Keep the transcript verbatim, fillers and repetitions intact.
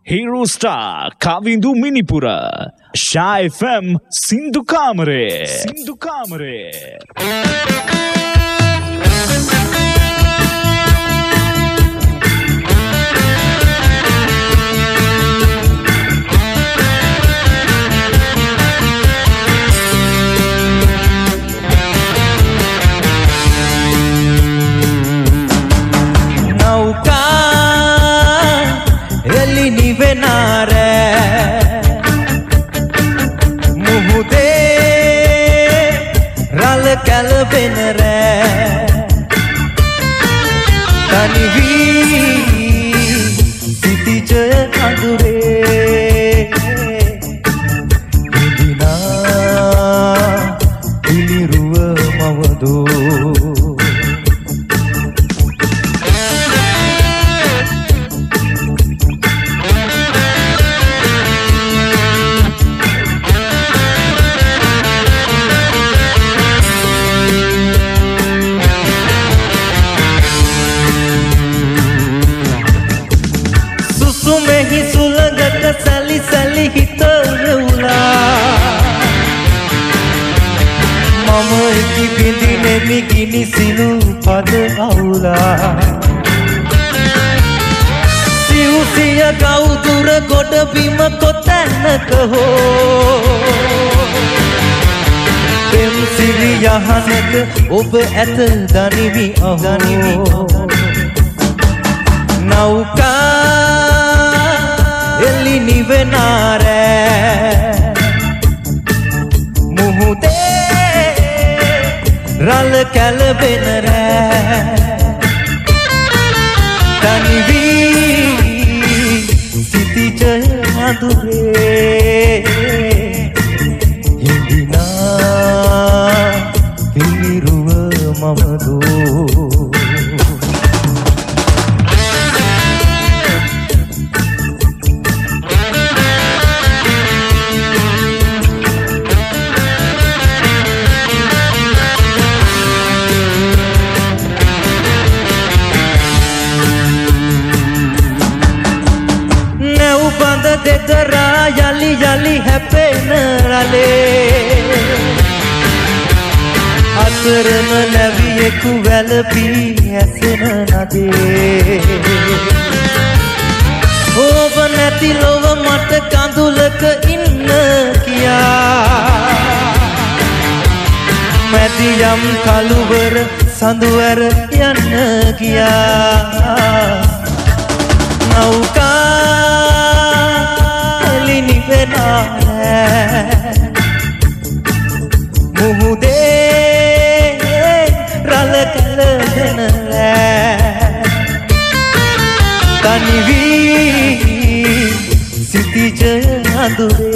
Hero Star Kavindu Minipura Sha F M Sindhu Kamare Sindhu Kamare නිවෙනාර මුහුදේ රළ කැළඹෙන රෑ තනි වී සිටිජය අඳුරේ ඉදිනා පිළිරුව මවදෝ සැලි සැලි හිතවුලා මම ඉති බිඳිනෙමි ගිනි සිලු පද අවුලා සිව්සිය ගෞදුර ගොඩ බිම කොතැනක හෝ පෙම් සිරි යහනක ඔබ ඇත දනිවි අහෝ නෞකා එලි නිවෙනාර මුහුදේ රළ කැළඹෙන රෑ තනි වී සිටිජය අඳුරේ හිඳිනා පිළිරුව මවදෝ දෙදරා යලි යලි හැපෙන රලේ අතරම නැවියෙකු වැළපී ඇසෙන නදේ ඔබ නැති ලොව මට කඳුලක ඉන්න කියා මැදියම් කළුවර සඳුවර යන්න කියා නෞකා මුහුදේ රළ කැළඹෙන රෑ තනි වී සිටිජය අඳුරේ